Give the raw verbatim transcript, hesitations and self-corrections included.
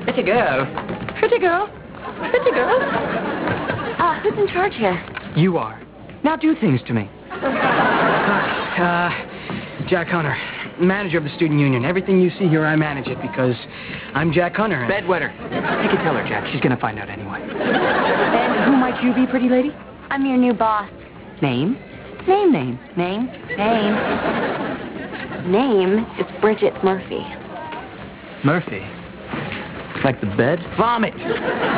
Pretty girl. Pretty girl. Pretty girl. Uh, who's in charge here? You are. Now do things to me. Uh, Jack Hunter, manager of the student union. Everything you see here, I manage it because I'm Jack Hunter. And... Bedwetter. You can tell her, Jack. She's gonna find out anyway. And who might you be, pretty lady? I'm your new boss. Name? Name, name. Name? Name. Name is Bridget Murphy. Murphy. Like the bed? Vomit.